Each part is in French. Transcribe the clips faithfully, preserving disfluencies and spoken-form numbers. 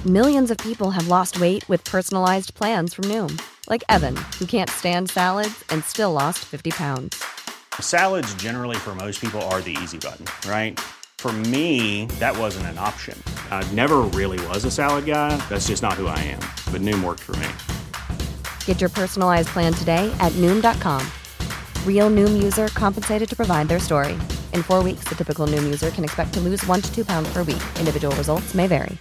Millions of people have lost weight with personalized plans from Noom. Like Evan, who can't stand salads and still lost fifty pounds. Salads generally for most people are the easy button, right? For me, that wasn't an option. I never really was a salad guy. That's just not who I am. But Noom worked for me. Get your personalized plan today at Noom dot com. Real Noom user compensated to provide their story. In four weeks, the typical Noom user can expect to lose one to two pounds per week. Individual results may vary.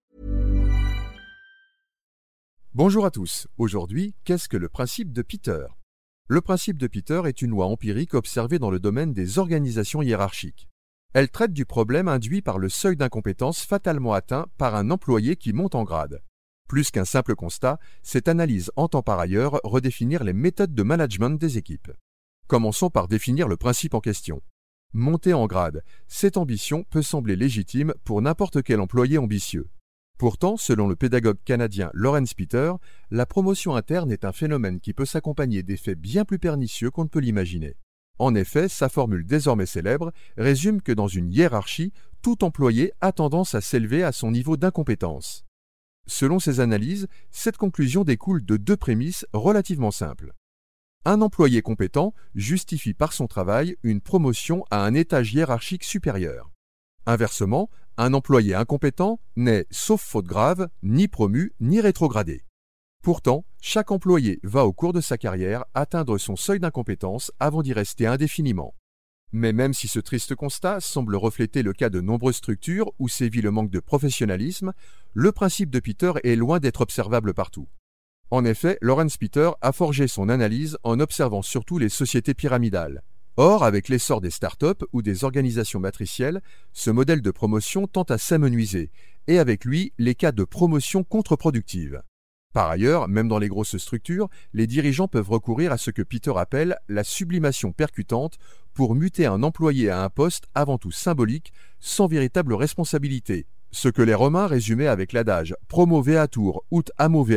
Bonjour à tous. Aujourd'hui, qu'est-ce que le principe de Peter ? Le principe de Peter est une loi empirique observée dans le domaine des organisations hiérarchiques. Elle traite du problème induit par le seuil d'incompétence fatalement atteint par un employé qui monte en grade. Plus qu'un simple constat, cette analyse entend par ailleurs redéfinir les méthodes de management des équipes. Commençons par définir le principe en question. Monter en grade, cette ambition peut sembler légitime pour n'importe quel employé ambitieux. Pourtant, selon le pédagogue canadien Laurence Peter, la promotion interne est un phénomène qui peut s'accompagner d'effets bien plus pernicieux qu'on ne peut l'imaginer. En effet, sa formule désormais célèbre résume que dans une hiérarchie, tout employé a tendance à s'élever à son niveau d'incompétence. Selon ses analyses, cette conclusion découle de deux prémices relativement simples. Un employé compétent justifie par son travail une promotion à un étage hiérarchique supérieur. Inversement, un employé incompétent n'est, sauf faute grave, ni promu ni rétrogradé. Pourtant, chaque employé va au cours de sa carrière atteindre son seuil d'incompétence avant d'y rester indéfiniment. Mais même si ce triste constat semble refléter le cas de nombreuses structures où sévit le manque de professionnalisme, le principe de Peter est loin d'être observable partout. En effet, Laurence Peter a forgé son analyse en observant surtout les sociétés pyramidales. Or, avec l'essor des startups ou des organisations matricielles, ce modèle de promotion tend à s'amenuiser, et avec lui, les cas de promotion contre-productive. Par ailleurs, même dans les grosses structures, les dirigeants peuvent recourir à ce que Peter appelle la sublimation percutante pour muter un employé à un poste avant tout symbolique, sans véritable responsabilité. Ce que les Romains résumaient avec l'adage « promoveatur ut amoveatur »,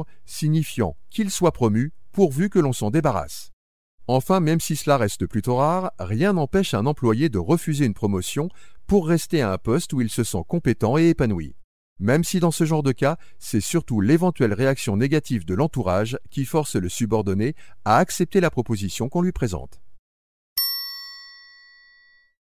signifiant qu'il soit promu pourvu que l'on s'en débarrasse. Enfin, même si cela reste plutôt rare, rien n'empêche un employé de refuser une promotion pour rester à un poste où il se sent compétent et épanoui. Même si dans ce genre de cas, c'est surtout l'éventuelle réaction négative de l'entourage qui force le subordonné à accepter la proposition qu'on lui présente.